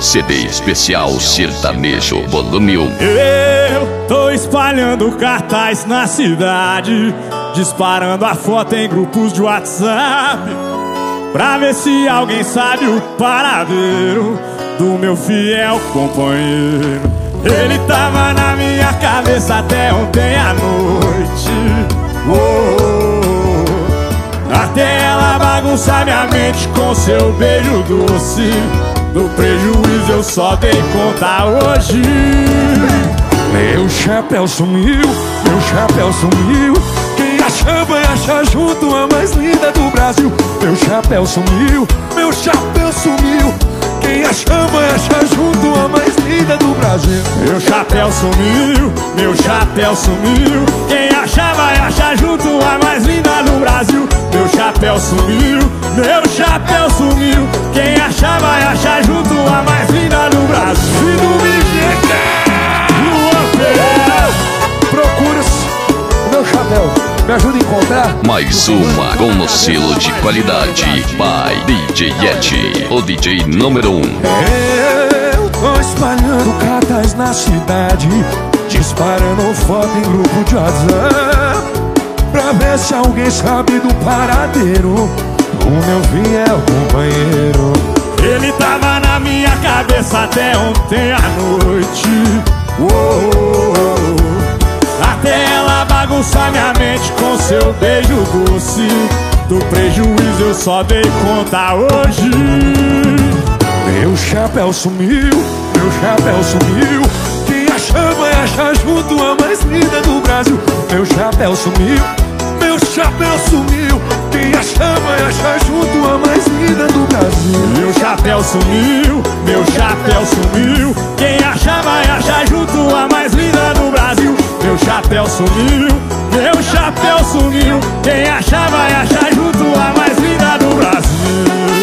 CD especial sertanejo volume 1. Eu tô espalhando cartaz na cidade, disparando a foto em grupos de WhatsApp, pra ver se alguém sabe o paradeiro do meu fiel companheiro. Ele tava na minha cabeça até ontem à noite. Até ela bagunçar minha mente com seu beijo doce. Do prejuízo eu só dei conta hoje. Meu chapéu sumiu, meu chapéu sumiu. Quem achar vai achar junto a mais linda do Brasil. Meu chapéu sumiu, meu chapéu sumiu. Quem achar vai achar junto a mais linda do Brasil. Meu chapéu sumiu, meu chapéu sumiu. Quem achar vai achar junto a mais linda do Brasil. Meu chapéu sumiu, meu chapéu sumiu. Quem achar vai achar junto a mais linda do Brasil. E no Miguel, procura o meu chapéu, me ajuda a encontrar. Mais uma com o selo de qualidade by DJ Yeti, o DJ número 1. Eu tô espalhando cartaz na cidade, disparando foto em grupo de WhatsApp, pra ver se alguém sabe do paradeiro do meu fiel companheiro. Ele tava na minha cabeça até ontem à noite. Até ela bagunçar minha mente com seu beijo doce. Do prejuízo eu só dei conta hoje. Meu chapéu sumiu, meu chapéu sumiu. Quem achar vai achar junto a mais linda do Brasil. Meu chapéu sumiu, meu chapéu sumiu. Quem achar vai achar junto a mais linda do Brasil. Meu chapéu sumiu, meu chapéu sumiu. Quem achar vai achar junto a mais linda do Brasil. Meu chapéu sumiu, meu chapéu sumiu. Quem achar vai achar junto a mais linda do Brasil.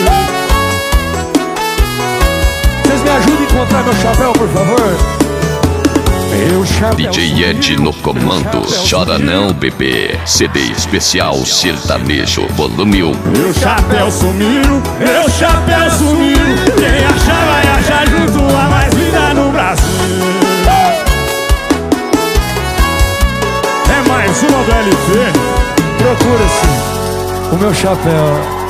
Vocês me ajudem a encontrar meu chapéu, por favor? Meu chapéu DJ Yeti no comando. Chora não, bebê. CD especial sertanejo volume 1. Meu chapéu sumiu, meu chapéu sumiu. Quem achar vai achar junto a mais linda no Brasil. É mais uma do LP. procura-se o meu chapéu.